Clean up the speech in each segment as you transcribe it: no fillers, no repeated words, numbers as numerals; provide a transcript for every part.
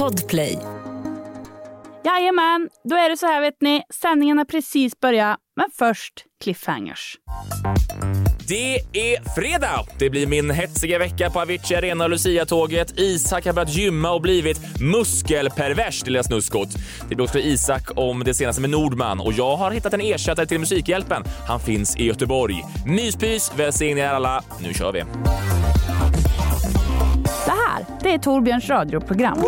Podplay. Jajamän, då är det så här vet ni. Sändningen har precis börjat, men först cliffhangers. Det är fredag! Det blir min hetsiga vecka på Avicii Arena och Lucia-tåget. Isak har börjat gymma och blivit muskelpervers till snuskot. Det blir också Isak om det senaste med Nordman. Och jag har hittat en ersättare till Musikhjälpen. Han finns i Göteborg. Myspys, välsigna er alla. Nu kör vi. Det här, det är Torbjörns radioprogram.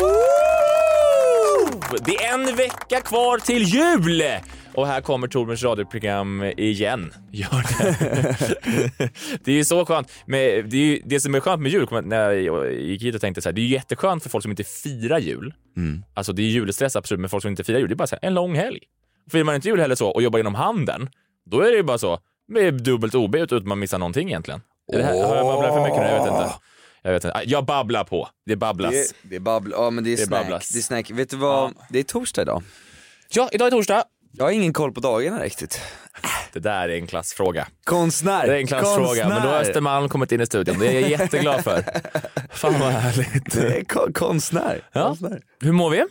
Det är en vecka kvar till jul! Och här kommer Torbjörns radioprogram igen. Gör det. Det är ju så skönt. Men det är ju det som är skönt med jul. När jag gick hit och tänkte så här, det är ju jätteskönt för folk som inte firar jul. Alltså det är julstress absolut, men folk som inte firar jul, det är bara så här, en lång helg. Firar man inte jul heller så och jobbar inom handeln, då är det ju bara så med dubbelt OB utan att man missar någonting egentligen. Är det här, har jag babblat för mycket nu? Jag vet inte. Jag babblar på. Det babblas. Det babblar. Ja, men det är snack. Babblas. Det är snack. Vet du vad? Ja. Det är torsdag idag. Ja, idag är torsdag. Jag har ingen koll på dagarna riktigt. Det där är en klassfråga. Konstnär. Det är en klassfråga, men då har Östermalm kommit in i studion. Det är jag jätteglad för. Fan vad härligt. Det är konstnär. Ja. Konstnär. Hur mår vi?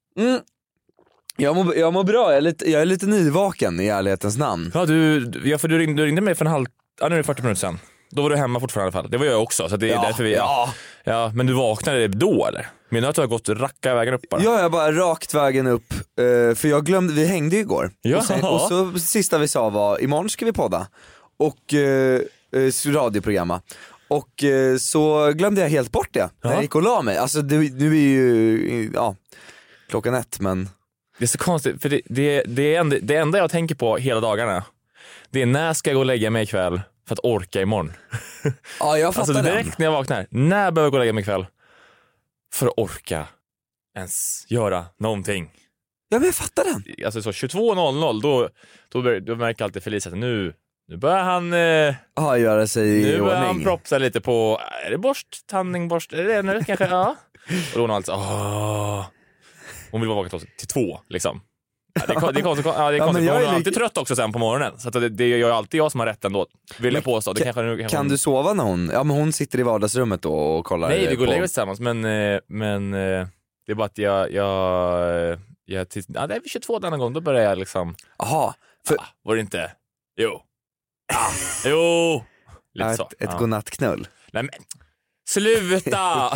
Jag mår bra. Jag är lite nyvaken i ärlighetens namn. Ja, för du ringde mig för nu är det 40 minuter sedan. Då var du hemma fortfarande i alla fall. Det var jag också, så det är därför vi... Ja, men du vaknade då, eller? Men att du har gått racka vägen upp bara. Ja, jag bara rakt vägen upp. För jag glömde, vi hängde igår. Ja. Och så sista vi sa var, imorgon ska vi podda. Och radioprogramma. Och så glömde jag helt bort det när jag gick och la mig. Alltså nu är ju, klockan 1, men... Det är så konstigt, för det enda jag tänker på hela dagarna, det är när ska jag gå och lägga mig ikväll för att orka imorgon. Ja, jag fattar alltså direkt när jag vaknar, när behöver jag gå och lägga mig ikväll för att orka ens göra någonting. Ja, men jag fattar den. Alltså så 22.00 då märker alltid Felicia att nu börjar han göra sig i ordning. Nu börjar han propsa lite på, är det tandborst, är det nu kanske? Ja. Och då hon alltså hon vill vara vaken till 2 liksom. Det är konstigt. Hon är alltid trött också sen på morgonen. Så att det gör alltid jag som har rätt ändå, vill jag påstå. Kan du sova när hon... Ja, men hon sitter i vardagsrummet då och kollar. Nej, vi går och lägger oss tillsammans. Men det är bara att det är vid 22 denna gång. Då börjar jag liksom... Jaha. Var det inte? Jo. Jo. Lite så. Ett godnattknull. Nej, men... Sluta!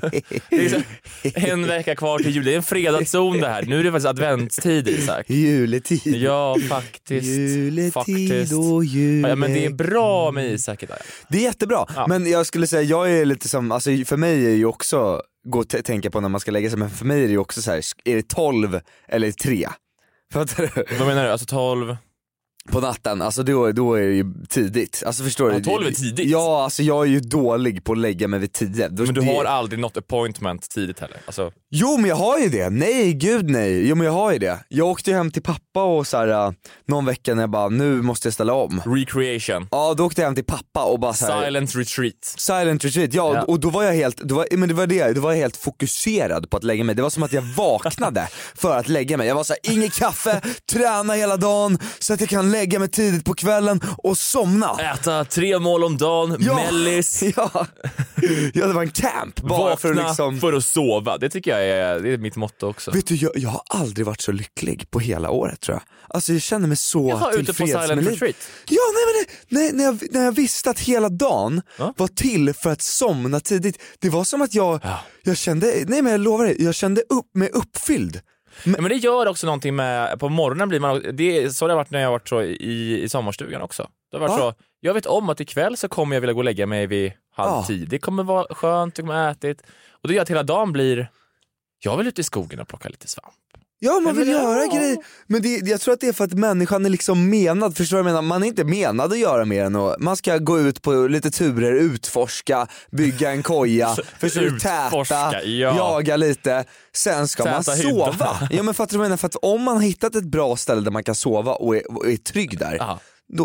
Det är en vecka kvar till jul. Det är en fredagszon det här. Nu är det faktiskt adventstid, Isak. Juletid. Ja, faktiskt. Juletid och jul. Ja, men det är bra med Isak idag. Det är jättebra. Ja. Men jag skulle säga, jag är lite som, alltså för mig är ju också gå och tänka på när man ska lägga sig, men för mig är det ju också så här, är det 12 eller 3? Fattar du? Vad menar du? Alltså 12 på natten, alltså då är det ju tidigt. Alltså förstår du? 12 är tidigt? Ja, alltså jag är ju dålig på att lägga mig vid 10. Men du har aldrig något appointment tidigt heller? Alltså... Jo, men jag har ju det. Nej, gud nej. Jo, men jag har ju det. Jag åkte ju hem till pappa och så här, någon vecka när jag bara, nu måste jag ställa om. Recreation. Ja, då åkte jag hem till pappa och bara så här, Silent retreat. Silent retreat, ja. Och då var jag helt, då var jag helt fokuserad på att lägga mig. Det var som att jag vaknade för att lägga mig. Jag var så här, inget kaffe, träna hela dagen så att jag kan lägga mig tidigt på kvällen och somna. Äta 3 mål om dagen, mellis. Ja, det var en camp. Bara vakna för att, liksom... för att sova. Det tycker jag det är mitt motto också. Vet du, jag har aldrig varit så lycklig på hela året, tror jag. Alltså jag känner mig så tillfreds med livet. Ja, nej, när jag visste att hela dagen var till för att somna tidigt. Det var som att jag kände, nej men jag lovar dig, jag kände mig uppfylld. Men det gör också någonting med, på morgonen blir man, så det har varit när jag har varit så i sommarstugan också. Det har varit så, jag vet om att ikväll så kommer jag vilja gå och lägga mig vid 9:30. Det kommer vara skönt, det kommer ätit. Och det gör att hela dagen blir, jag vill ut i skogen och plocka lite svamp. Ja, man vill göra grejer. Men jag tror att det är för att människan är liksom menad. Förstår du vad jag menar? Man är inte menad att göra mer än att man ska gå ut på lite turer, utforska, bygga en koja, försöka täta, jaga lite. Sen ska man sova. Ja, men fattar du vad jag menar? För att om man har hittat ett bra ställe där man kan sova och är trygg där, då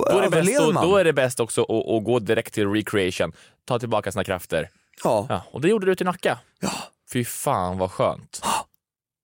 är det bäst också att gå direkt till recreation. Ta tillbaka sina krafter. Ja. Och det gjorde du till Nacka. Ja. Fy fan vad skönt.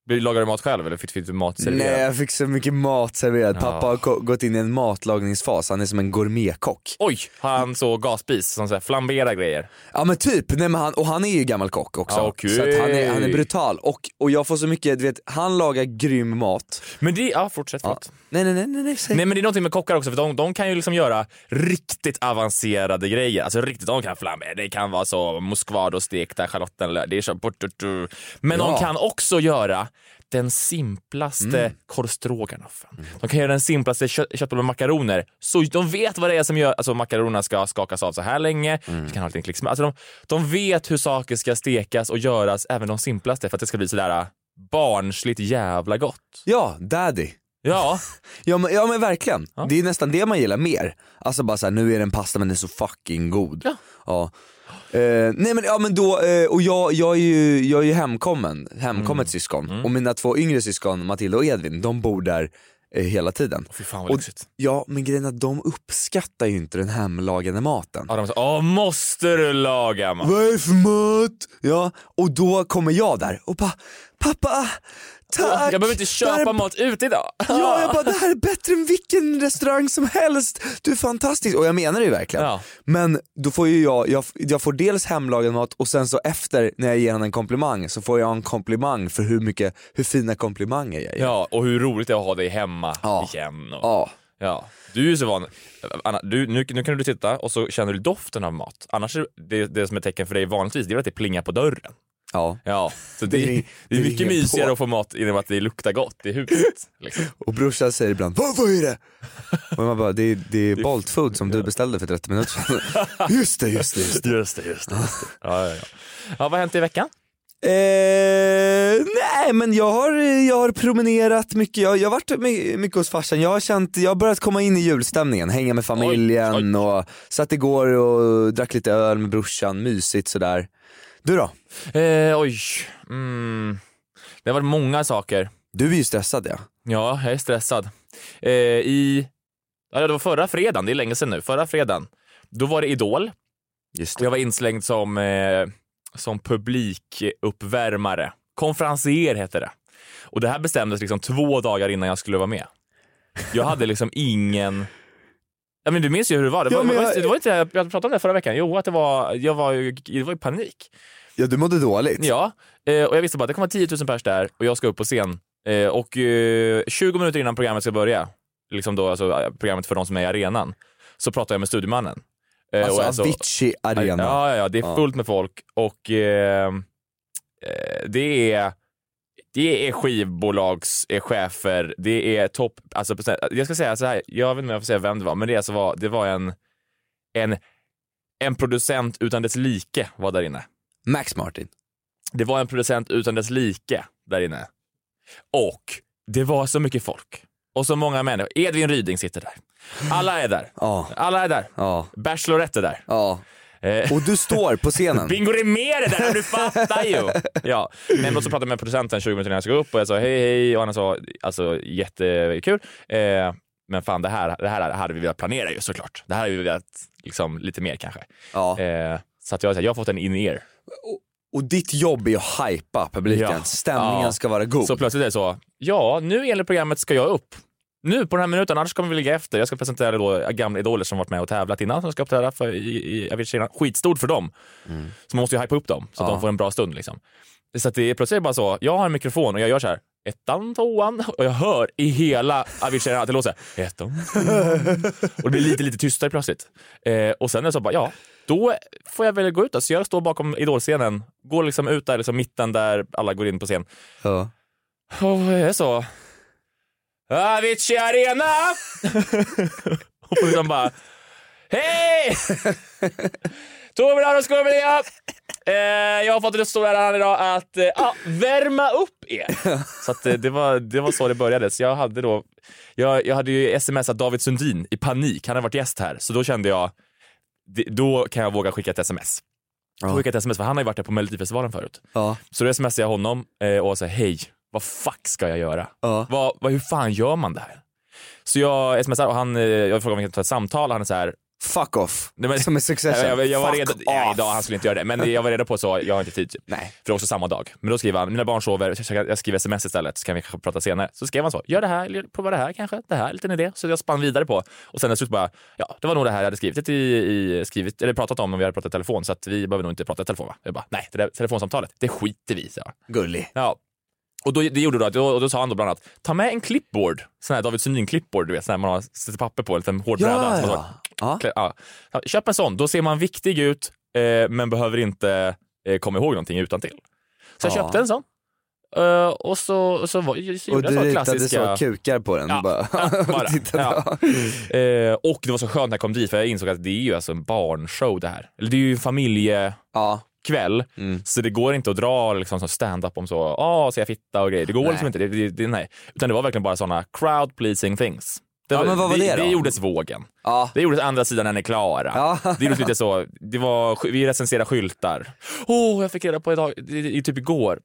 Lagar du mat själv eller fick du mat serverad? Nej, jag fick så mycket mat serverad. Pappa har gått in i en matlagningsfas. Han är som en gourmetkock. Oj, han så gasspis som så här flamberar grejer. Ja men typ, nej, men han är ju gammal kock också. Okay. Så att han är brutal. Och jag får så mycket, du vet, han lagar grym mat. Men det, fortsätt. Ja. Nej. Nej men det är någonting med kockar också, för de kan ju liksom göra riktigt avancerade grejer. Alltså riktigt, de kan flambe. Det kan vara så moskvad och stekta schalottenlök. Det är så. Men de kan också göra den simplaste korvstroganoffen. De kan göra den simplaste köttbullar med makaroner. Så de vet vad det är som gör, alltså makaronerna ska skakas av så här länge. Vi kan ha lite klick. Alltså de vet hur saker ska stekas och göras, även de simplaste, för att det ska bli sådär barnsligt jävla gott. Ja, daddy. Ja. Ja men verkligen. Ja. Det är nästan det man gillar mer. Alltså bara så här, nu är det en pasta men den är så fucking god. Ja. Nej men då, och jag är ju hemkommet syskon. Och mina 2 yngre syskon, Matilda och Edvin, de bor där hela tiden. Fy fan vad lyxigt. Ja, men grejen är att de uppskattar ju inte den hemlagade maten. Ja, de säger, måste du laga mat? Vad är det för mat? Ja, och då kommer jag där och bara, pappa, tack. Jag behöver inte köpa mat ut idag. Ja, jag bara, det här är bättre än vilken restaurang som helst. Du är fantastisk. Och jag menar det ju verkligen. Ja. Men då får ju jag får dels hemlagad mat, och sen så efter, när jag ger honom en komplimang, så får jag en komplimang för hur fina komplimanger jag ger. Ja, och hur roligt det är att ha dig hemma igen. Ja. Du är ju så van. Anna, nu kan du titta och så känner du doften av mat. Annars är det som är tecken för dig vanligtvis, det är att det plingar på dörren. Ja, så det är mycket mysigare att få mat genom att det luktar gott i huset. Liksom. Och brorsan säger ibland, vad är det? Och man bara, det är Bolt Food som du beställde för 30 minuter sedan. Just det. Ja, vad har hänt i veckan? Nej men jag har promenerat mycket. Jag har varit mycket hos farsan. Jag har börjat komma in i julstämningen, hänga med familjen. Och satt igår och drack lite öl med brorsan, mysigt sådär. Du då? Det har varit många saker. Du är ju stressad, ja. Ja, jag är stressad. Det var förra fredagen, det är länge sedan nu. Förra fredagen, då var det Idol. Just det. Jag var inslängd som publikuppvärmare. Konferencier heter det. Och det här bestämdes liksom 2 dagar innan jag skulle vara med. Jag hade liksom ingen... Ja, men du minns ju hur det var. Det var inte, jag pratade om det förra veckan. Jo, att det var i panik. Ja, du mådde dåligt. Ja, och jag visste bara att det kommer 10 000 pers där och jag ska upp på scen. Och 20 minuter innan programmet ska börja, liksom då, alltså programmet för de som är i arenan, så pratar jag med studiomannen. Alltså Avicii arena. Ja, det är fullt med folk. Och det är skivbolagschefer, det är topp, alltså jag ska säga så här, jag vet inte om jag får säga vem det var, men det var en producent utan dess like var där inne. Max Martin. Det var en producent utan dess like där inne. Och det var så mycket folk. Och så många människor. Edvin Ryding sitter där. Alla är där. Alla är där. Bachelorette är där. Och du står på scenen. Bingo Rimér är där, du fattar ju. Ja. Men så pratade jag med producenten 20 minuter när jag ska upp och jag sa hej, och han sa alltså jättekul. Men fan, det här hade vi velat planera ju såklart. Det här hade vi velat liksom lite mer kanske. Så att jag har fått en in-ear. Och ditt jobb är att hypa publiken. Stämningen ska vara god. Så plötsligt är det så, nu enligt programmet ska jag upp. Nu på den här minuten, annars kommer vi ligga efter. Jag ska presentera då gamla idoler som varit med och tävlat innan, som ska uppträda för jag vill säga skitstort för dem. Så man måste ju hypa upp dem så att de får en bra stund liksom. Så att det är plötsligt bara så, jag har en mikrofon och jag gör så här 1, 2 och jag hör i hela Avicii att det låter 1, 2 och det blir lite tystare plötsligt. Och sen är det så bara, då får jag väl gå ut då. Så jag står bakom idolscenen, går liksom ut där liksom mitten där alla går in på scen. Och det är så Avicii arena. Och liksom bara hej! Torbjörn och Skorvelia. Jag har fått ett stort ära idag att värma upp er. Så att det var så det började. Så jag hade ju smsat David Sundin i panik. Han har varit gäst här. Så då kände jag, då kan jag våga skicka ett sms. Skicka ett sms, för han har ju varit där på Melodifestivalen förut. Så då smsade jag honom och sa hej, vad fuck ska jag göra? Hur fan gör man det här? Så jag smsar och jag frågar om jag kan ta ett samtal. Han är så här, fuck off. Nej, men, som är Succession. Jag var Fuck redo, off. nej, idag han skulle inte göra det, men jag var redo på så jag har inte tid typ. Nej. För också samma dag. Men då skriver han, mina barn sover, jag skriver sms istället så kan vi kanske prata senare. Så skrev han så, gör det här, eller prova det här kanske, det här, lite idé. Så jag spann vidare på. Och sen så bara, ja det var nog det här jag hade skrivit eller pratat om vi hade pratat i telefon, så att vi behöver nog inte prata i telefon va? Jag bara, nej det där telefonsamtalet, det skiter vi så. Gullig. Ja. Och det gjorde då sa han då bland annat, ta med en clipboard, sån här David Sundin clipboard, du vet, sån här man har sätter papper på, en liten hård bräda. Ja. Köp en sån, då ser man viktig ut men behöver inte komma ihåg någonting utan till. Så jag köpte en sån. Och så gjorde jag så klassiska... Och du så kukar på den. Ja, bara. Ja. Och det var så skönt när jag kom dit, för jag insåg att det är ju alltså en barnshow det här. Eller det är ju en familjekväll. Så det går inte att dra liksom som stand-up om så, så jag fitta och grejer. Det går liksom inte, nej. Utan det var verkligen bara såna crowd pleasing things. Men vad var det då? Det gjordes Vågen. Ja. Det gjordes andra sidan när ni är klara. Ja. Det gjordes lite så, vi recenserade skyltar. Jag fick reda på idag, typ igår.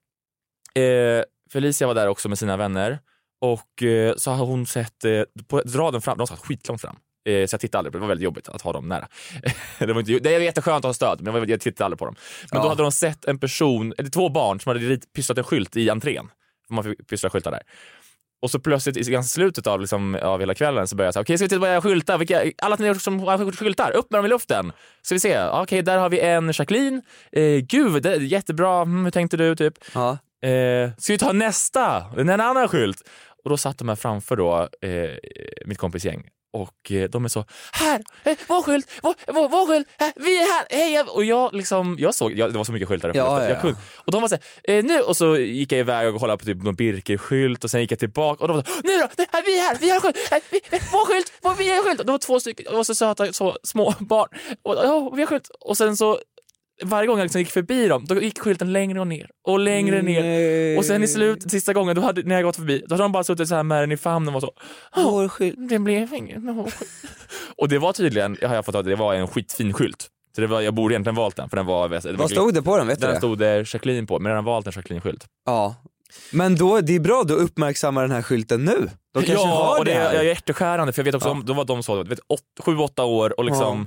Felicia var där också med sina vänner. Och så har hon sett på raden fram, de satt skitlångt fram. Så jag tittade aldrig på det, var väldigt jobbigt att ha dem nära. Det var jätteskönt att ha stöd, men jag tittade aldrig på dem. Men då hade de sett en person, eller 2 barn som hade pysslat en skylt i entrén. Man fick pyssla skyltar där. Och så plötsligt i ganska slutet av hela kvällen så började jag säga, okej, ska vi börja skylta? Alla som har skyltar, upp med dem i luften. Så vi ser, okej, där har vi en Jacqueline. Gud, det är jättebra, hur tänkte du typ? Ja. Ska vi ta nästa? En annan skylt? Och då satt de här framför då mitt kompisgäng. Och de är så, här, vår skylt, vår skylt, vi är här, hej. Och jag såg, det var så mycket skyltar uppe. Jag kunde. Och de var så här, nu, och så gick jag iväg och kollade på typ någon Birker-skylt. Och sen gick jag tillbaka och de var så, nu då, vi är här, vi har skylt, vår skylt, vi har skylt. Och de var 2 stycken, de var så söta, så små barn. Och vi har skylt. Och sen så varje gång jag liksom gick förbi dem, då gick skylten längre och ner och längre ner. Och sen i sista gången när jag gått förbi, då hade de bara suttit så här med den i famnen och så. Vår skylt, det blev ingen. Och det var tydligen, jag har fått att det var en skitfin skylt. Så jag borde egentligen valt den, för den var... Vad stod det på den, vet du? Den stod det Jacqueline på, men den har valt en Jacqueline-skylt. Ja. Men då, det är bra, då uppmärksammar den här skylten nu. De kanske har och det är hjärteskärande, för jag vet också om, då var de så, 7-8 år och liksom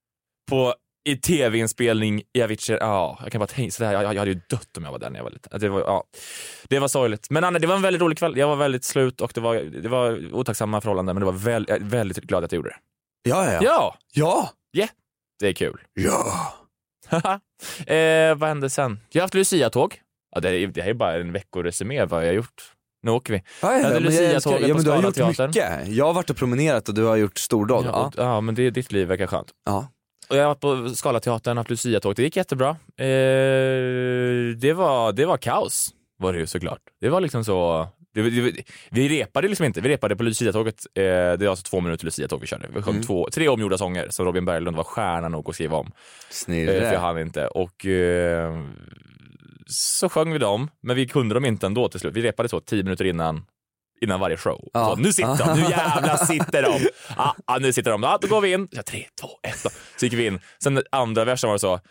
i tv-inspelning i Avicii, jag kan bara tänka så där, jag hade ju dött om jag var där när jag var liten. Det var sorgligt. Men Anna, det var en väldigt rolig kväll. Jag var väldigt slut och det var otacksamma förhållanden, men det var väldigt glad att jag gjorde det. Ja. Det är kul. Ja. Vad hände sen? Jag har haft Lucia-tåg. Det här är bara en veckoresumé vad jag har gjort. Nu åker vi. Men du har gjort mycket. Jag har varit och promenerat och du har gjort stordåd. Ja, men ditt liv verkar skönt. Ja. Och jag har varit på Scalateatern, haft Lucia-tåg. Det gick jättebra. Det var kaos, var det ju såklart. Det var liksom så... Vi repade liksom inte. Vi repade på Lucia-tåget. Det var alltså 2 minuter Lucia-tåg vi körde. Vi sjöng 3 omgjorda sånger som Robin Berglund var stjärna nog att skriva om. Snirre. För jag hann inte. Och så sjöng vi dem, men vi kunde dem inte ändå till slut. Vi repade så 10 minuter innan varje show. Så, nu sitter de, nu jävla sitter de. Nu sitter de. Då går vi in. 3, 2, 1. Så gick vi in. Sen andra versen var det så: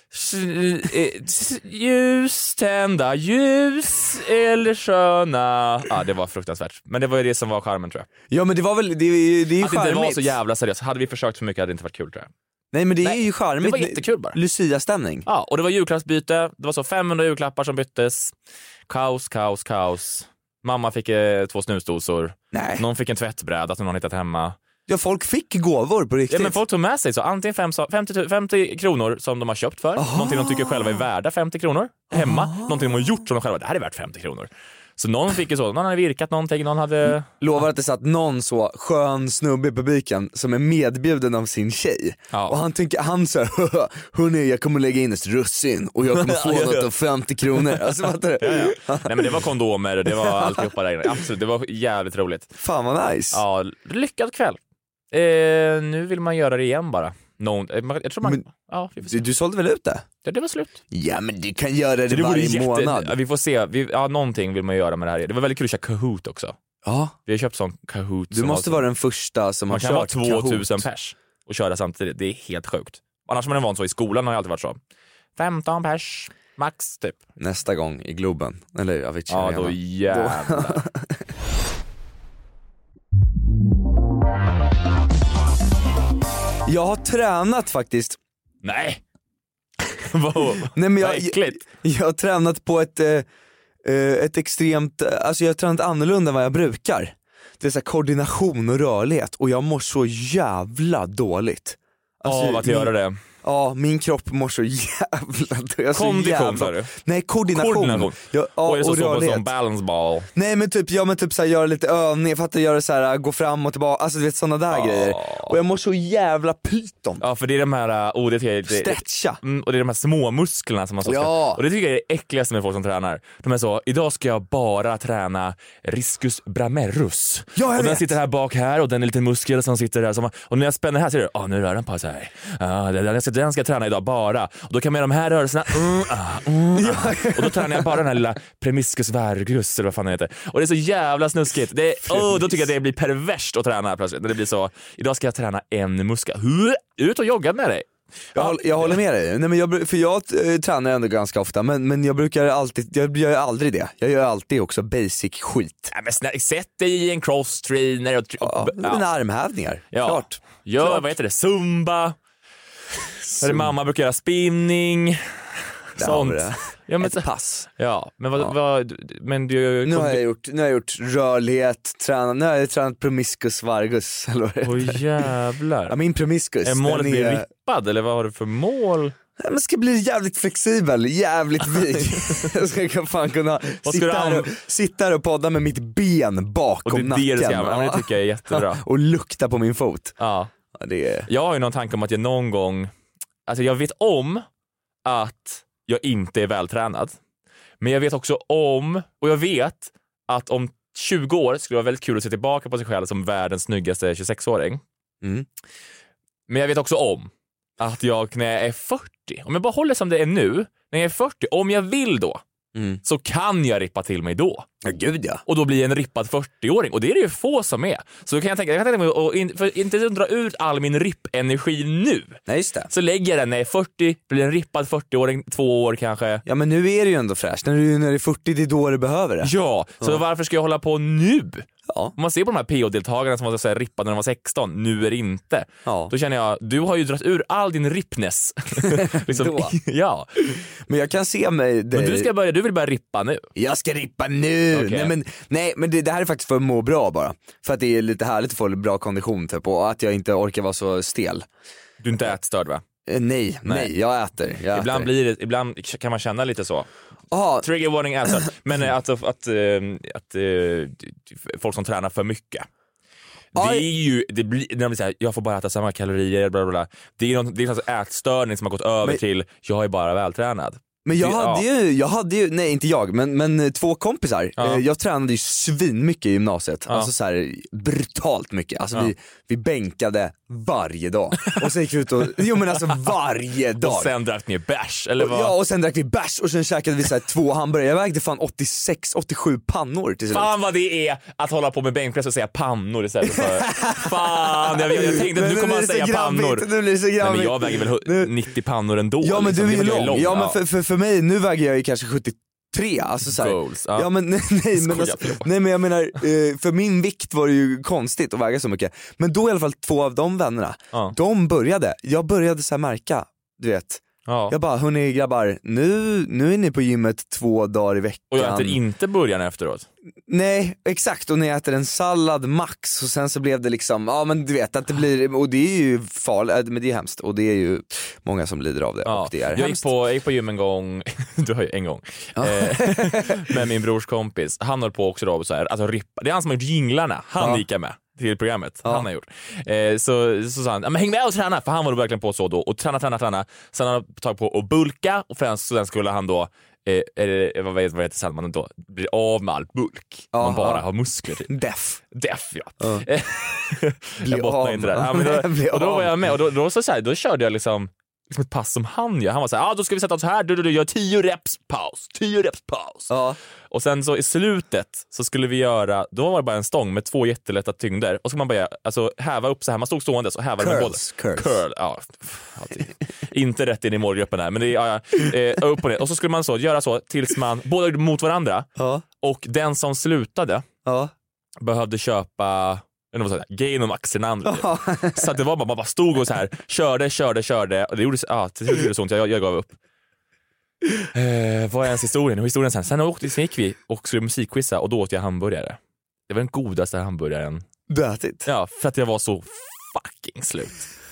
ljus, tända ljus eller sköna. Det var fruktansvärt. Men det var ju det som var charmen, tror jag. Ja, men det var väl, det är ju att det inte var så jävla seriöst. Hade vi försökt för mycket hade det inte varit kul, tror jag. Nej, men det är ju charmigt. Det var jättekul bara. Lucia-stämning. Ja, och det var julklappsbyte. Det var så 500 julklappar som byttes. Kaos. Mamma fick 2 snusdosor. Nej. Någon fick en tvättbräda som någon hittat hemma. Ja, folk fick gåvor på riktigt. Ja, men folk tog med sig så antingen 50 kronor som de har köpt för. Någonting de tycker själva är värda 50 kronor. Hemma. Någonting de har gjort som de själva, det här är värt 50 kronor. Så någon fick ju så, någon hade virkat någonting, någon hade... Lovar att det satt någon så skön snubbe i publiken som är medbjuden av sin tjej. Ja. Och han sa, hörni, jag kommer lägga in ett russin och jag kommer få något av 50 kronor. Alltså, fattar du? Nej, men det var kondomer, det var alltihopa där. Absolut, det var jävligt roligt. Fan vad nice. Ja, lyckad kväll. Nu vill man göra det igen bara. Jag tror man... Du sålde väl ut det? Ja, det var slut. Ja, men du kan göra det varje månad. Vi får se. Någonting vill man göra med det här. Det var väldigt kul att köra Kahoot också. Ja. Vi har köpt sån Kahoot. Du måste vara den första som har kört Kahoot. Man kan vara 2000 pers och köra samtidigt. Det är helt sjukt. Annars har man van så i skolan, har jag alltid varit så. 15 pers, max typ. Nästa gång i Globen. Eller Avicii. Ja, då jävlar. Jag har tränat faktiskt. Nej. Wow. Nej, men Vad äckligt. jag har tränat på ett extremt, alltså jag har tränat annorlunda än vad jag brukar. Det är så här koordination och rörlighet och jag mår så jävla dåligt. Alltså, att göra det. Ja, min kropp mår så jävla dåligt. Kondition sa du? Nej, koordination. Ja, och är det så rörlighet. som balance ball? Nej men typ så här, göra lite övningar, fattar göra så här, gå fram och tillbaka, alltså du vet sådana där grejer. Och jag mår så jävla pyton. Ja, för det är de här stretcha. Och det är de här små musklerna som man så ska. Och det tycker jag är det äckligaste med folk som tränar. De är så, idag ska jag bara träna riscus bramerus. Ja, och den vet. sitter här bak här och den är lite muskel som sitter där och när jag spänner här ser du, nu rör den på sig. Den ska jag träna idag bara. Och då kan man göra de här rörelserna. Och då tränar jag bara den här lilla premiscus vergus eller vad fan det heter. Och det är så jävla snuskigt. Då tycker jag det blir perverst att träna plötsligt. När det blir så, idag ska jag träna en muskel. Ut och jogga med dig. Jag håller med dig. Nej, men jag tränar ändå ganska ofta, men jag gör aldrig det. Jag gör alltid också basic skit. Ja, men sätt dig i en cross-trainer men armhävningar, klart. Vad heter det? Zumba. Där mamma brukar göra spinning. Sånt. Ja, men ett pass. Ja, men men nu har jag gjort rörlighet, nu har jag tränat promiscus vargus eller vad det heter. Jävlar. Ja, min promiscus. Är målet bli rippad eller vad har du för mål? Jag ska bli jävligt flexibel, jävligt vig. Jag ska fan kunna sitta här och podda med mitt ben bakom nacken. Det tycker jag är jättebra. Och lukta på min fot. Ja. Det... Jag har ju någon tanke om att jag någon gång, alltså jag vet om att jag inte är vältränad. Men jag vet också och jag vet att om 20 år skulle det vara väldigt kul att se tillbaka på sig själv som världens snyggaste 26-åring. Men jag vet också om att jag när jag är 40, om jag bara håller som det är nu, när jag är 40, om jag vill då, så kan jag rippa till mig då. Ja, gud ja. Och då blir jag en rippad 40-åring. Och det är det ju få som är. Så då kan jag tänka mig för inte dra ut all min rippenergi nu. Nej, just det. Så lägger jag den när jag är 40, blir en rippad 40-åring, 2 år kanske. Ja, men nu är det ju ändå fräscht. När du är 40, det är då du behöver det. Ja, så varför ska jag hålla på nu? Ja. Om man ser på de här PO-deltagarna som var så här rippade när de var 16, nu är det inte. Ja. Då känner jag, du har ju dragit ur all din rippness. Liksom, ja. Men jag kan se mig dig... Men du vill börja rippa nu. Jag ska rippa nu! Okay. Nej men det här är faktiskt för att må bra bara. För att det är lite härligt att få lite bra kondition typ, och att jag inte orkar vara så stel. Du är inte ätstörd va? Nej, jag äter. Ibland kan man känna lite så. Aha. Trigger warning äter. Men att folk som tränar för mycket. Det är ju, när de blir så här, jag får bara äta samma kalorier, bla bla bla. Det är en ätstörning som har gått över till, jag är bara vältränad. Men jag hade ju, nej inte jag, men 2 kompisar. Jag tränade ju svin mycket i gymnasiet. Alltså så här brutalt mycket. Alltså vi bänkade varje dag. Och sen gick vi ut och, varje dag. Och sen drack ni bärs, eller vad? Ja, och sen drack vi bärs och sen käkade vi så här 2 hamburgare. Jag vägde fan 86-87 pannor till slut. Fan vad det är att hålla på med bänkpress och säga pannor istället för... Fan, jag tänkte att nu kommer man säga pannor. Nu blir det så grabbigt. Men jag väger väl 90 pannor ändå. Ja, men liksom. du är ju lång. Ja, men för mig, nu väger jag ju kanske 73, alltså så här. Goals, ja men nej men jag menar, för min vikt var det ju konstigt att väga så mycket. Men då i alla fall 2 av de vännerna, jag började så här märka, du vet. Jag bara, hörni grabbar, nu är ni på gymmet 2 dagar i veckan. Och jag äter inte burgaren efteråt. Nej, exakt, och när jag äter en sallad max och sen så blev det liksom, ja men du vet att det blir, och det är ju farligt, men det är hemskt och det är ju många som lider av det och det är hemskt. Jag gick på gym en gång, du har ju en gång, med min brors kompis. Han höll på också då så här, alltså rippa, det är han som har gjort jinglarna, han gick med till programmet, han har gjort. Så sa han, men häng med och träna, för han var verkligen på så då, och träna. Sen har han tagit på att bulka, och sen skulle han då vad heter Salman då? Blir av med all bulk. Man bara har muskler typ. Deff, ja. Jag bottnar inte där. Och då var jag med, och då körde jag liksom ett pass som han gör. Han var så här, då ska vi sätta oss här, du gör 10 reps paus. Och sen så i slutet så skulle vi göra, då var det bara en stång med 2 jättelätta tyngder, och så man bara häva upp så här, man stod stående och häva med båda. Curl. Inte rätt in i målgruppen här, men det är upp och ner. Och så skulle man så göra så tills man båda gjorde mot varandra. Och den som slutade behövde köpa Det var så här, gain och max i den andra. Typ. Så att det var man bara stod och så här körde och det gjorde till slut gjorde det så ont, jag gav upp. Vad är ens historien sen gick vi och skulle musikquizza och då åt jag hamburgare. Det var den godaste hamburgaren Du har ätit? Ja, för att jag var så fucking slut.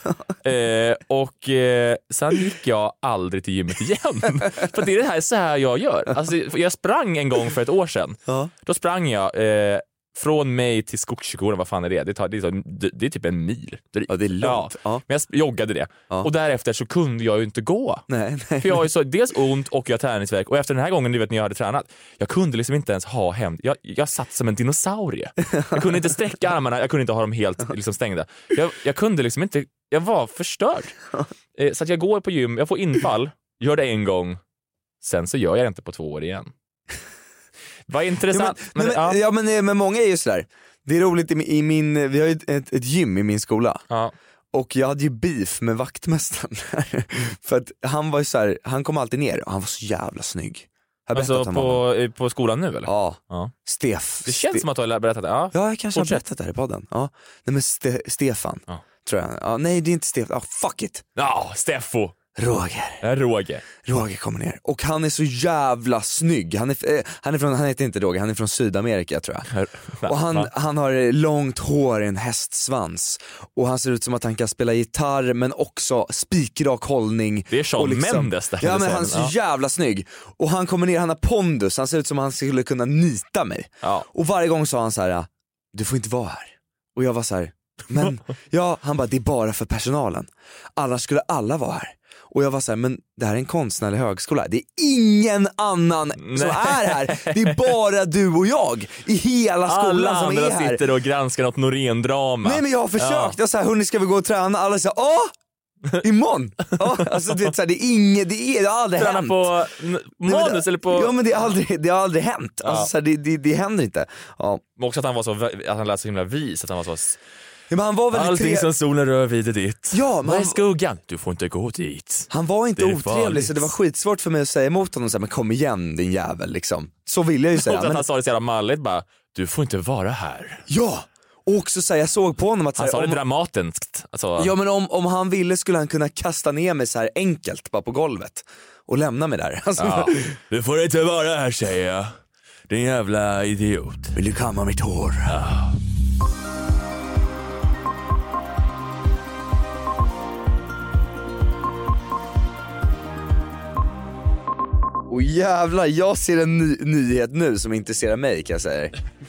Sen gick jag aldrig till gymmet igen. För det är så här jag gör. Alltså, jag sprang en gång för ett år sedan. Då sprang jag från mig till Skogskyrkogården, vad fan är det? Det är typ en mil. Ja, det är långt. Ja. Men jag joggade det. Och därefter så kunde jag ju inte gå. Nej. För jag har ju så dels ont och jag har träningsvärk. Och efter den här gången, du vet, när jag hade tränat, jag kunde liksom inte ens ha hem. Jag satt som en dinosaurie. Jag kunde inte sträcka armarna, jag kunde inte ha dem helt liksom stängda. Jag kunde liksom inte, jag var förstörd. Så att jag går på gym, jag får infall, gör det en gång, sen så gör jag det inte på 2 år igen. Vad intressant. Men många är ju sådär. Det är roligt vi har ju ett gym i min skola. Ja. Och jag hade ju beef med vaktmästaren där. För att han var ju såhär, han kom alltid ner och han var så jävla snygg. Alltså på skolan nu eller? Ja. Det känns som att du har berättat det. Ja, jag kanske har berättat det här i podden. Ja. Nej men Stefan, tror jag. Ja, nej det är inte Stefan, fuck it. Ja, Steffo. Roger kommer ner och han är så jävla snygg. Han heter inte Roger, han är från Sydamerika tror jag. Och han har långt hår, en hästsvans och han ser ut som att han kan spela gitarr men också spikrak hållning. Det är Shawn Mendes där. Ja men han är så jävla snygg. Och han kommer ner, han har pondus, han ser ut som att han skulle kunna nita mig. Och varje gång sa han så här: du får inte vara här. Och jag var så här, men han bara, det är bara för personalen. Annars skulle alla vara här. Och jag var så här, men det här är en konstnärlig högskola. Det är ingen annan som är här. Det är bara du och jag i hela skolan alla som är här. Alla sitter och granskar något Norén-drama. Nej men jag har försökt. Jag sa här, hörni ska vi gå och träna? Alla sa, imorgon. Alltså du vet såhär, det har aldrig träna hänt. På manus eller på... Ja men det har aldrig hänt. Alltså såhär, det händer inte. Ja. Men också att han lät så himla vis, att han var så... Ja, men han var allting som solen rör vid är ditt. Ja, men vad är skuggan? Du får inte gå dit. Han var inte otrevlig så det var skitsvårt för mig att säga emot honom så här, men kom igen din jävel liksom. Så vill jag ju säga. Och att han sa det så jävla malligt bara, du får inte vara här. Ja, och också så här, jag såg på honom att han sa det dramatiskt. Alltså... Ja men om han ville skulle han kunna kasta ner mig så här enkelt bara på golvet och lämna mig där. Alltså, du får inte vara här säger jag. Din jävla idiot. Vill du kamma mitt hår? Ja. Och jävlar, jag ser en nyhet nu som intresserar mig kan jag säga.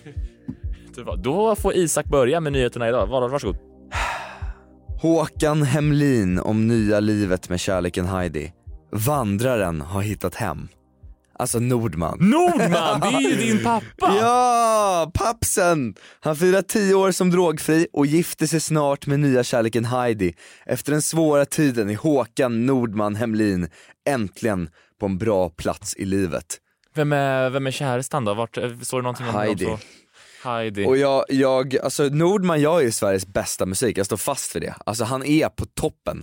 Då får Isak börja med nyheterna idag. Varsågod. Håkan Hemlin om nya livet med kärleken Heidi. Vandraren har hittat hem. Alltså Nordman, det är ju din pappa. Ja, pappsen. Han firar 10 år som drogfri och gifter sig snart med nya kärleken Heidi. Efter den svåra tiden är Håkan Nordman Hemlin äntligen på en bra plats i livet. Vem är kärestan då? Vart står det någonting om Heidi? Heidi. Och jag alltså Nordman gör ju Sveriges bästa musik. Jag står fast för det. Alltså han är på toppen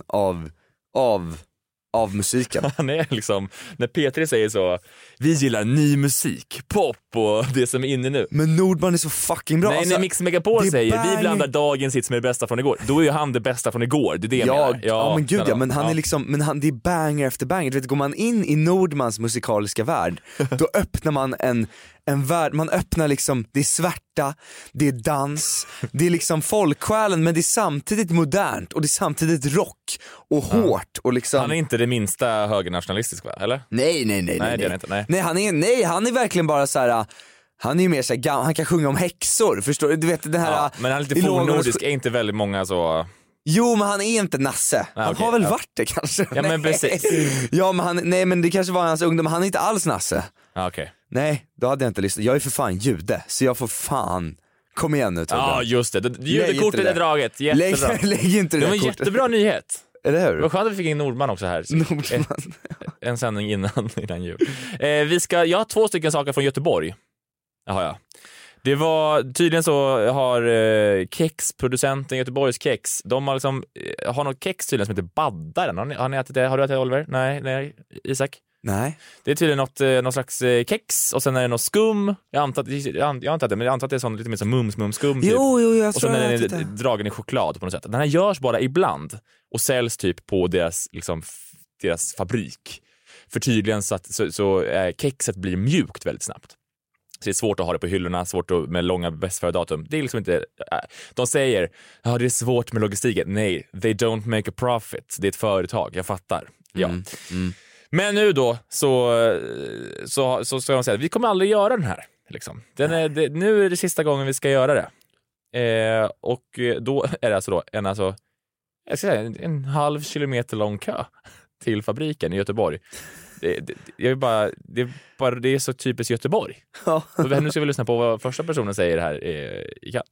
av musiken. Han är liksom, när P3 säger så, vi gillar ny musik, pop och det som är inne nu. Men Nordman är så fucking bra. Nej, alltså, när Mix Megapol säger, vi blandar dagens hits med det bästa från igår. Då är ju han det bästa från igår, det är det jag menar. Ja men gud ja, men han är liksom, det är banger efter banger. Du vet, går man in i Nordmans musikaliska värld, då öppnar man en värld, man öppnar liksom, det är svärta, det är dans, det är liksom folksjälen, men det är samtidigt modernt och det är samtidigt rock och hårt och liksom. Han är inte det minsta högernationalistisk va, eller? Nej. Det är han inte, nej. Han är verkligen bara så här. Han är ju mer så här, han kan sjunga om häxor, förstår du? Du vet den här. Men han är lite fornnordisk, är inte väldigt många så. Jo men han är inte Nasse. Han har väl varit det kanske. Ja men precis. Ja men men det kanske var hans ungdom, han är inte alls Nasse. Okej. Nej, då hade jag inte lyssnat. Jag är för fan jude, så jag får fan. Kom igen nu Torbjörn. Ja just det, judekortet är draget. Jättebra. Lägg inte det där var en kortet. Jättebra nyhet. Eller hur? Vad skönt att vi fick in Nordman också här. Nordman. En sändning innan jul. Jag har 2 stycken saker från Göteborg. Jaha. Det var tydligen så har kexproducenten Göteborgs kex, de har något kex tydligen som heter Baddaren. Har ni ätit det? Har du ätit det Oliver? Nej, Isak? Nej. Det är tydligen något slags kex och sen är det något skum. Jag antar att det är sånt lite mer som mums-skum typ. Jo, jag och sen är den dragen i choklad på något sätt. Den här görs bara ibland och säljs typ på deras fabrik. För tydligen så kexet blir mjukt väldigt snabbt. Så det är svårt att ha det på hyllorna, svårt med långa bästföredatum. Det är liksom inte... De säger, det är svårt med logistiken. Nej, they don't make a profit. Det är ett företag, jag fattar. Ja. Men nu då så ska de säga, vi kommer aldrig göra den här. Liksom. Nu är det sista gången vi ska göra det. Och då är det jag ska säga, en halv kilometer lång kö till fabriken i Göteborg. Det är så typiskt Göteborg. Ja. Nu ska vi lyssna på vad första personen säger här ikväll.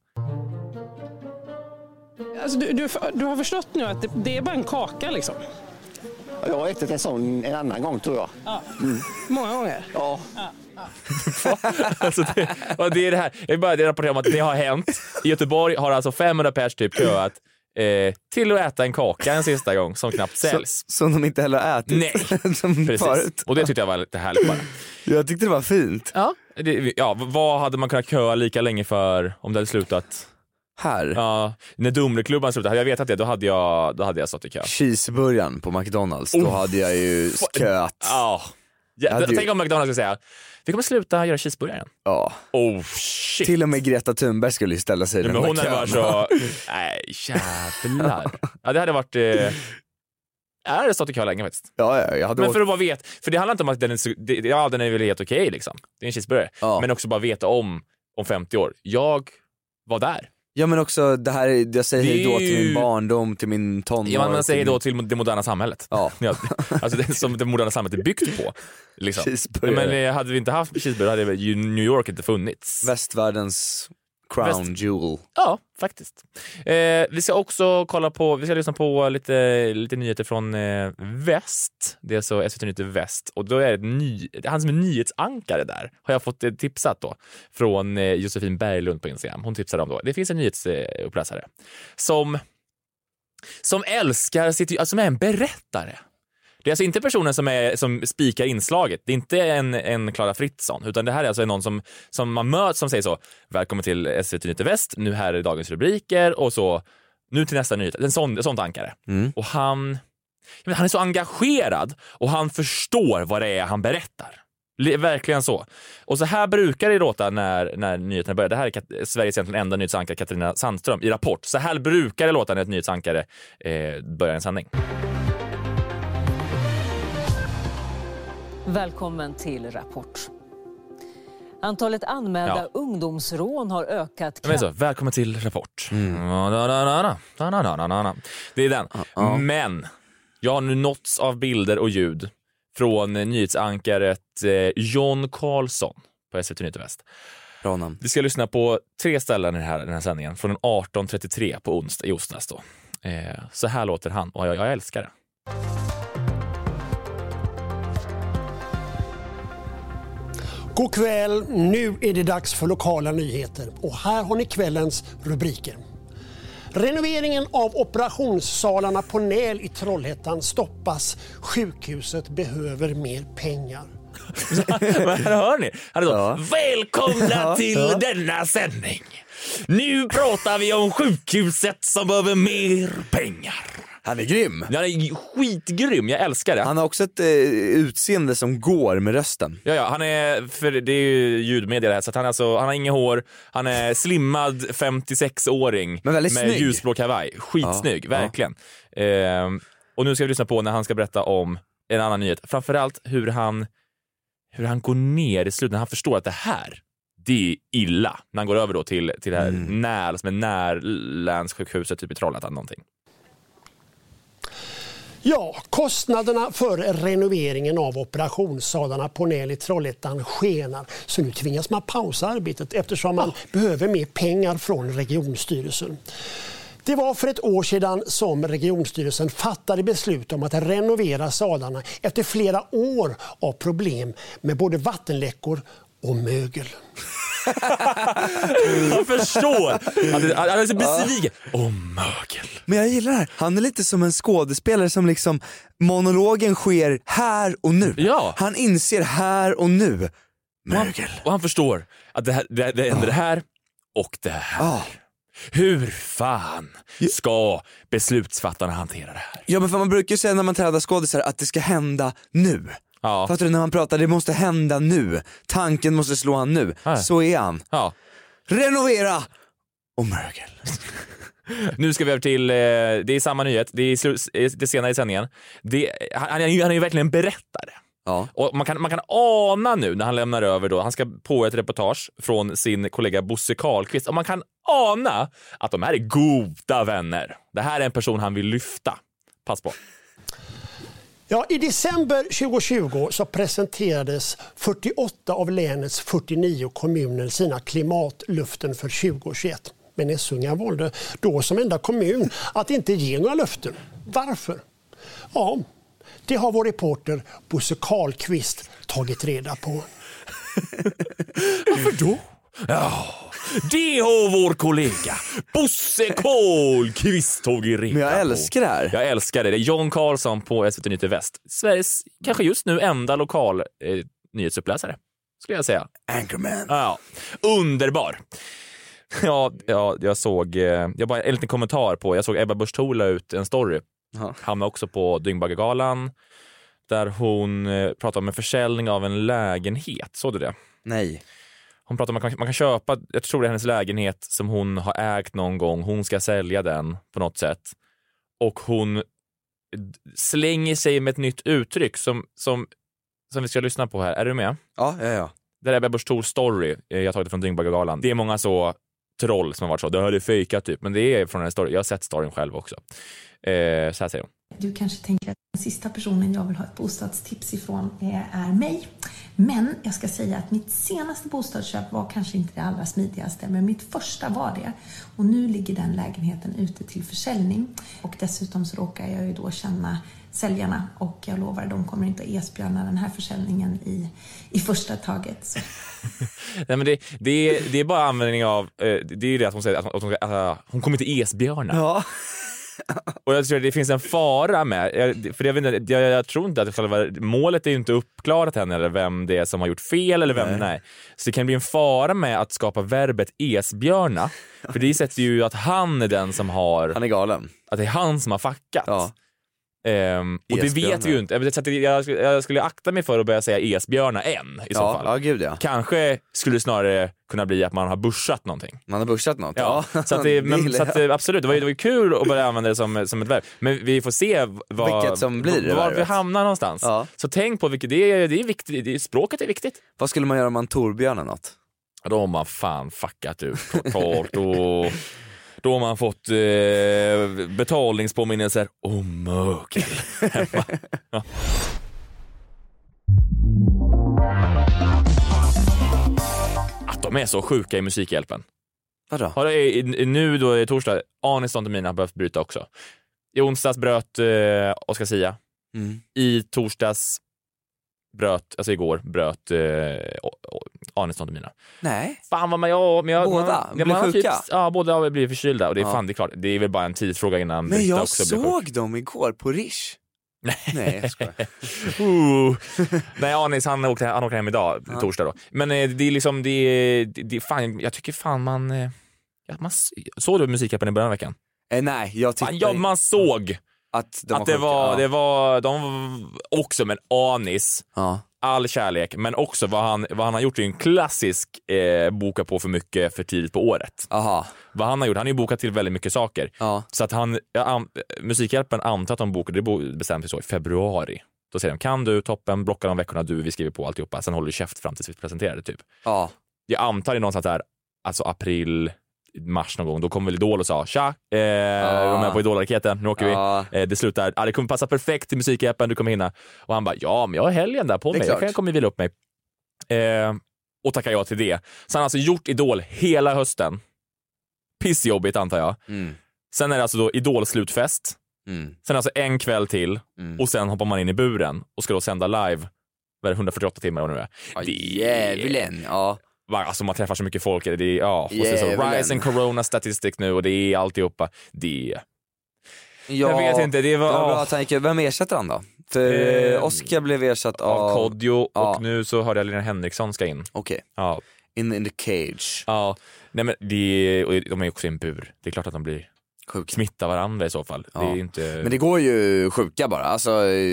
Alltså, du har förstått nu att det är bara en kaka liksom. Jag har ätit en sån en annan gång tror jag. Ja. Många gånger? Ja. Alltså det är det här. Jag vill bara rapportera om att det har hänt. I Göteborg har alltså 500 pers typ köat till att äta en kaka en sista gång som knappt säljs. Som de inte heller har ätit. Nej, som precis. Förut. Och det tyckte jag var lite härligt bara. Jag tyckte det var fint. Ja, vad hade man kunnat köa lika länge för om det hade slutat? Här? Ja, när Dumleklubban slutade, hade jag vetat det, då hade jag stått i kö. Cheeseburgaren på McDonalds, då hade jag ju köat. Ja. Tänk om McDonalds skulle säga, vi kommer sluta göra cheeseburgaren. Ja. Oh shit. Till och med Greta Thunberg skulle ju ställa sig i den men hon där kön. Var så, nej jävlar. Ja, det hade varit... Jag hade stått i kö länge faktiskt. Ja, jag hade men för att bara veta, för det handlar inte om att den är väl helt okej liksom. Det är en cheeseburgare. Ja. Men också bara veta om 50 år. Jag var där. Ja, men också det här, jag säger hej då till min barndom, till min tonår. Ja, man säger hej då till det moderna samhället. Ja. Alltså det som det moderna samhället är byggt på. Liksom. Men hade vi inte haft cheeseburgare hade ju New York inte funnits. Västvärldens crown jewel. Ja, faktiskt. Vi ska också lyssna på lite nyheter från väst. Det är så SVT Nyheter Väst. Och då är det han som är nyhetsankare där. Har jag fått tipsat då. Från Josefin Berglund på Instagram. Hon tipsade om då. Det finns en nyhetsuppläsare. Som älskar som är en berättare. Det är alltså inte personen som spikar inslaget. Det är inte en Clara Fritzson, utan det här är alltså någon som man möts som säger så: välkommen till SVT Nyheter Väst, nu här är dagens rubriker och så nu till nästa nyhet. En sån tankare. Och han är så engagerad och han förstår vad det är han berättar. Verkligen så. Och så här brukar det låta när nyheterna börjar. Det här är Sveriges egentligen enda nyhetsankare, Katarina Sandström, i Rapport. Så här brukar det låta när ett nyhetsankare börjar en sändning. Välkommen till Rapport. Antalet anmälda ungdomsrån har ökat. Välkommen till Rapport. Det är den. Men jag har nu nåtts av bilder och ljud från nyhetsankaret John Karlsson på SVT Nyheter Väst. Bra namn. Vi ska lyssna på 3 ställen i den här sändningen från 18:33 på i onsdags då. Så här låter han och jag älskar det. God kväll, nu är det dags för lokala nyheter och här har ni kvällens rubriker. Renoveringen av operationssalarna på Näl i Trollhättan stoppas. Sjukhuset behöver mer pengar. Men här hör ni. Välkomna till denna sändning. Nu pratar vi om sjukhuset som behöver mer pengar. Han är grym. Han är skitgrym, jag älskar det. Han har också ett utseende som går med rösten. Ja, han är, för det är ju ljudmedia det här, så att han har inget hår, han är slimmad 56-åring med snygg. Ljusblå kavaj. Skitsnygg, verkligen. Och nu ska vi lyssna på när han ska berätta om en annan nyhet. Framförallt hur han går ner i slutet, när han förstår att det är illa. När han går över då till det här Näl, som är närlänssjukhuset typ i Trollhättan någonting. Ja, kostnaderna för renoveringen av operationssalarna på Näl i Trollhättan skenar. Så nu tvingas man pausa arbetet eftersom man behöver mer pengar från regionstyrelsen. Det var för ett år sedan som regionstyrelsen fattade beslut om att renovera salarna efter flera år av problem med både vattenläckor och mögel. Han förstår. Han är så besviken. Mögel. Men jag gillar det här. Han är lite som en skådespelare som liksom, monologen sker här och nu. Ja. Han inser här och nu. Mögel. Och han förstår att det händer det här och det här. Hur fan ska beslutsfattarna hantera det här? Ja, men för man brukar ju säga när man tränar skådisar att det ska hända nu. Ja. Fattar du, när man pratar, det måste hända nu. Tanken måste slå han nu. Så är han. Ja. Renovera och mögel. Nu ska vi över till, det är samma nyhet, det är senare i sändningen. Han är ju verkligen en berättare. Ja. Och man kan ana nu när han lämnar över då, han ska på ett reportage från sin kollega Bosse Karlqvist, och man kan ana att de här är goda vänner. Det här är en person han vill lyfta. Pass på. Ja, i december 2020 så presenterades 48 av länets 49 kommuner sina klimatlöften för 2021. Men Essunga valde då som enda kommun att inte ge några löften. Varför? Ja, det har vår reporter Bosse Karlqvist tagit reda på. Varför då? Ja, det har vår kollega Bosse Karlqvist tagit reda på. Men jag älskar det här. Jag älskar det. Det är John Karlsson på SVT Nyheter Väst. Sveriges kanske just nu enda lokal nyhetsuppläsare, skulle jag säga. Anchorman. Ja, underbar. Ja, jag såg, jag bara en liten kommentar på, jag såg Ebba Busch Thor la ut en story. Hamnade också på Dyngbaggegalan där hon pratade om en försäljning av en lägenhet. Såg du det? Nej. Hon pratar om att man kan köpa, jag tror det är hennes lägenhet som hon har ägt någon gång. Hon ska sälja den på något sätt. Och hon slänger sig med ett nytt uttryck som vi ska lyssna på här. Är du med? Ja. Det är Ebba Busch Thors story. Jag har tagit det från Dyngbaggegalan. Det är många så troll som har varit så. Det har det fejkat typ. Men det är från en story. Jag har sett storyn själv också. Så här säger hon. Du kanske tänker att den sista personen jag vill ha ett bostadstips ifrån är mig. Men jag ska säga att mitt senaste bostadsköp var kanske inte det allra smidigaste. Men mitt första var det. Och nu ligger den lägenheten ute till försäljning. Och dessutom så råkar jag ju då känna säljarna. Och jag lovar, de kommer inte att esbjörna den här försäljningen i första taget. Så. Nej, men det är bara användning av, det är ju det att hon säger att hon kommer inte esbjörna. Ja. Och jag tror att det finns en fara med, för jag tror inte att själva målet är inte uppklarat än, eller vem det är som har gjort fel eller vem. Nej. Så det kan bli en fara med att skapa verbet esbjörna, för det sätter ju att han är den som har, han är galen, att det är han som har fuckat. Ja. Och det vet vi ju inte. Jag skulle akta mig för att börja säga esbjörna än i så fall. Ja, gud ja. Kanske skulle det snarare kunna bli att man har börsat någonting. Man har börsat något. Ja. Så absolut, det var ju kul att börja använda det som ett verb. Men vi får se vilket som blir var vi hamnar någonstans. Ja. Så tänk på vilket det är viktigt. Språket är viktigt. Vad skulle man göra om man torbjörnar något? Då har man fan fuckat ut totalt och då har man fått betalningspåminnelser och mögel hemma. Ja. Att de är så sjuka i Musikhjälpen. Vadå? Nu då i torsdag, Anis Don Demina har behövt bryta också. I onsdags bröt Oscar Sia. I torsdags igår bröt Anis Don Demina. Nej. Fan vad båda blev sjuka. Ja, båda har blivit förkylda och det är fan, det är klart. Det är väl bara en tidsfråga innan. Men jag också såg dem igår på Rish. Nej, jag skojar. Nej, Anis han åker hem idag, torsdag då. Men det är liksom det fan, jag tycker fan man såg du Musikhjälpen i början av veckan? Nej, jag tyckte ja, man såg att det var de också, men Anis, all kärlek, men också vad han har gjort är en klassisk boka på för mycket för tidigt på året. Aha. Vad han har gjort, han har ju bokat till väldigt mycket saker. Så att Musikhjälpen antar att de bokade, det bestämde sig så i februari. Då säger de, kan du toppen, blocka de veckorna vi skriver på alltihopa, sen håller du käft fram tills vi presenterar det typ. Jag antar det någonstans där, alltså april, mars någon gång, då kom väl Idol och sa tja, de är på Idol-raketen, nu åker vi. Det slutar, det kommer passa perfekt till Musikhjälpen, du kommer hinna. Och han bara, ja men jag har helgen där på mig, jag kommer vila upp mig. Och tackar jag till det. Så han har alltså gjort Idol hela hösten. Pissjobbigt antar jag. Sen är det alltså då Idol-slutfest. Sen alltså en kväll till. Och sen hoppar man in i buren och ska då sända live 148 timmar och nu är. Jävlen, Alltså man träffar så mycket folk. Det är, och så rise and corona statistics nu och det är alltihopa. Jag vet inte, det var bra tanke. Vem ersätter han då? För Oscar blev ersatt av Kodjo och nu så hörde jag Lena Henriksson ska in. Okej. Ja. In the cage. Ja, nej men de är också i en bur. Det är klart att de blir smitta varandra i så fall. Ja. Det är inte... Men det går ju sjuka bara. Alltså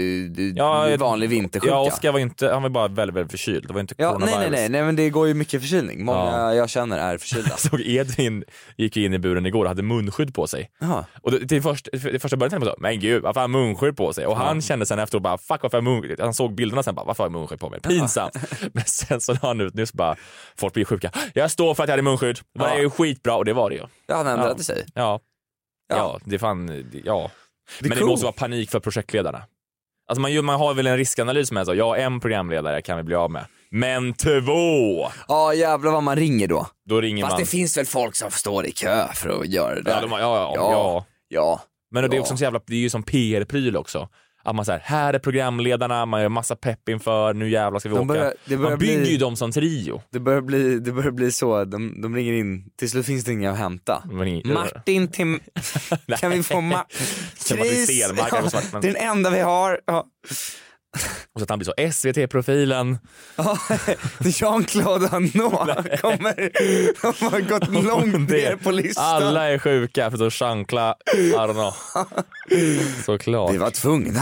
vanlig vintersjuka. Ja, Oscar var inte, han var bara väldigt, väldigt förkyld. Det var inte coronavirus. Nej, men det går ju mycket förkylning. Många jag känner är förkylda. Så Edvin gick in i buren igår och hade munskydd på sig. Aha. Och det första början tänkte jag så, men gud, varför har han munskydd på sig? Och han kände sen efteråt bara, fuck varför har jag munskydd? Han såg bilderna sen bara, varför har jag munskydd på mig? Pinsamt. Men sen så la han ut nyss bara, folk blir sjuka. Jag står för att jag hade munskydd. Det är ju skitbra och det var det ju. Ja, han ändrade sig. Ja, det är fan, men det måste vara panik för projektledarna. Alltså man har väl en riskanalys med så, en programledare kan vi bli av med. Men 2! Ja, jävlar vad man ringer då. Då ringer Fast man. det finns väl folk som står i kö för att göra det där. Ja. Men det är också så jävla, det är ju som PR-pryl också. Att man säger, här är programledarna, man gör massa pepp inför, nu jävlar ska vi åka. Man bygger ju dem som trio. Det börjar bli så, de ringer in, till slut finns det inga att hämta. Martin Tim, kan vi få Chris? Det är den enda vi har. Ja. Och så att han blir så SVT-profilen. Jean-Claude Arnault kommer. De har gått långt ner på listan. Alla är sjuka för att Jean-Claude Arnault. Såklart. Det var tvungna.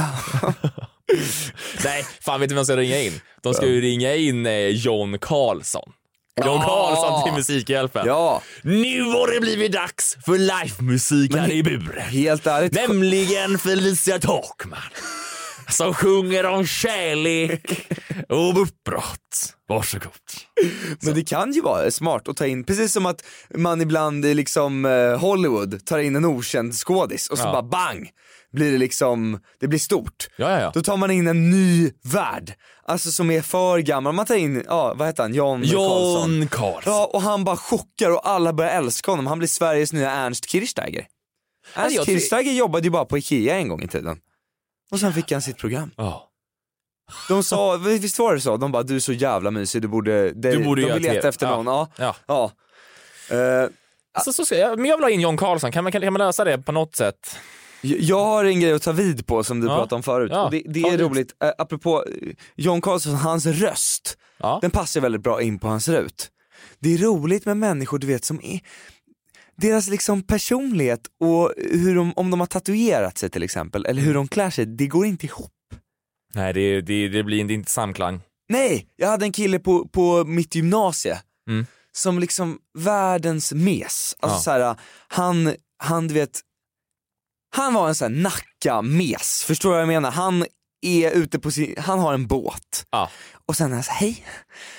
Nej, fan vet du vem ska ringa in? De ska ju ringa in John Karlsson. John Karlsson till Musikhjälpen. Ja. Nu har det blivit dags för livemusik här i buren. Helt ärligt. Nämligen Felicia Takman. Som sjunger om kärlek och uppbrott. Varsågod. Men det kan ju vara smart att ta in, precis som att man ibland liksom Hollywood tar in en okänd skådis och så bara bang blir det liksom, det blir stort. Ja. Då tar man in en ny värld, alltså som är för gammal. Man tar in, vad heter han? John Karlsson. Ja, och han bara chockar och alla börjar älska honom. Han blir Sveriges nya Ernst Kirchsteiger. Ernst Kirchsteiger jobbade ju bara på Ikea en gång i tiden. Och sen fick han sitt program. De sa, visst var det så? De bara, du är så jävla mysig, du borde de vill leta efter någon. Ja. Men jag vill ha in John Karlsson. Kan man lösa det på något sätt? Jag har en grej att ta vid på som du pratade om förut. Och det är roligt, apropå John Karlsson, hans röst, den passar väldigt bra in på hans rut. Det är roligt med människor, du vet, som är deras liksom personlighet och hur om de har tatuerat sig till exempel, eller hur de klär sig, det går inte ihop. Nej, det blir inte samklang. Nej, jag hade en kille på mitt gymnasie som liksom världens mes. Alltså såhär, han du vet, han var en sån här Nacka-mes, förstår du vad jag menar? Han är ute på han har en båt. Och sen är han så här, hej,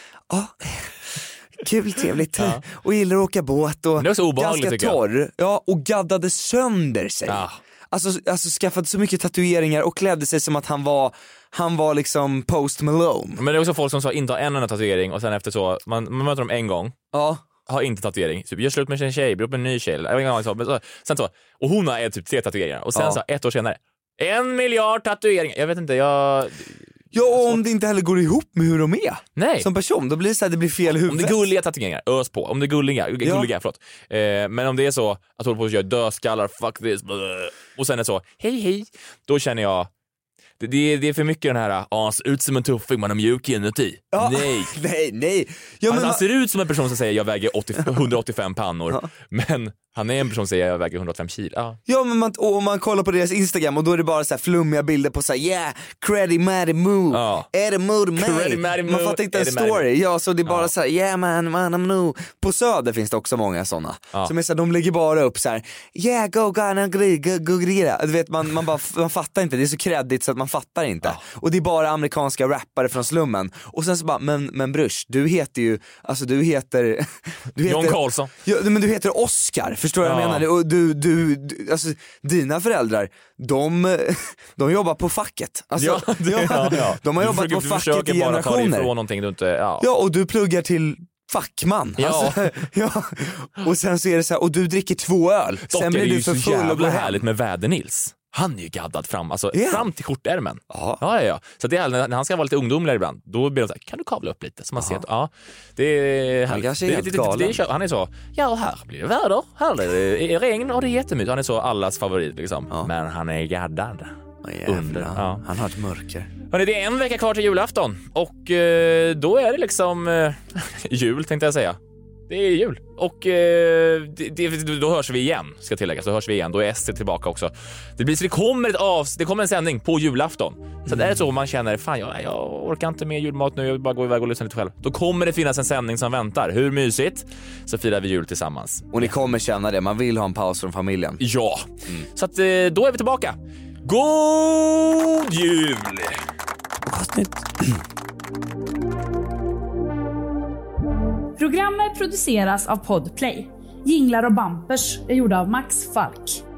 kul, trevligt, och gillar att åka båt och det är så obehagligt, ganska torr, och gaddade sönder sig. Alltså skaffade så mycket tatueringar och klädde sig som att han var liksom Post Malone. Men det är också folk som inte har en enda tatuering och sen efter så, man möter dem en gång. Har inte tatuering. Typ, jag slut med en tjej, blir upp med en ny tjej. Sen så, och hon har typ 3 tatueringar. Och sen så 1 år senare, 1 miljard tatueringar. Jag vet inte, Ja, om det inte heller går ihop med hur de är. Nej. Som person, då blir det så här, det blir fel i huvudet. Om det är gulliga tatueringar, ös på. Om det är gulliga, förlåt. Men om det är så att hålla på att göra dödskallar, fuck this, och sen är det så, hej, då känner jag, det är för mycket den här, ser ut som en tuffing, man är mjuk inuti. Nej. Ja, han ser ut som en person som säger jag väger 185 pannor, men han är en person som säger jag väger 105 kilo. Ja, men om man kollar på deras Instagram och då är det bara så här flummiga bilder på så här, creddy maddy moo, är det mood mig? Man fattar inte en story. Ja, så det är bara så här, man I'm new. På Söder finns det också många såna som är så här, de lägger bara upp så här, go gonna go. Du vet, man fattar inte, det är så kreddigt så att man fattar inte. Och det är bara amerikanska rappare från slummen. Och sen så bara, men brush, du heter ju, alltså du heter John Karlsson. Ja, men du heter Oscar. Förstår jag menar? Och du, alltså dina föräldrar, de jobbar på facket. Alltså, de har jobbat på facket i generationer. Ja, och du pluggar till fackman. Alltså, och sen så är det så här, och du dricker 2 öl. Sen blir du för full och går härligt med Väder-Nils. han är ju gaddad fram, alltså fram till skjortärmen. Ja. Så det är när han ska vara lite ungdomligare ibland, då blir det så här, kan du kavla upp lite? Så man ser att han kanske är helt galen. Han är så, här blir det väder, här är det regn och det är jättemycket. Han är så allas favorit liksom. Men han är gaddad. Han har ett mörker. Hörrni, det är en vecka kvar till julafton och då är det liksom jul tänkte jag säga. Det är jul och då hörs vi igen, ska tilläggas. Då hörs vi igen, då är Ester tillbaka också. Det kommer en sändning på julafton. Så det är så man känner, fan jag orkar inte med julmat nu, jag bara går iväg och lyssnar lite själv. Då kommer det finnas en sändning som väntar. Hur mysigt? Så firar vi jul tillsammans. Och ni kommer känna det, man vill ha en paus från familjen. Ja, så att då är vi tillbaka. God jul! Programmet produceras av Podplay. Jinglar och bumpers är gjorda av Max Falk.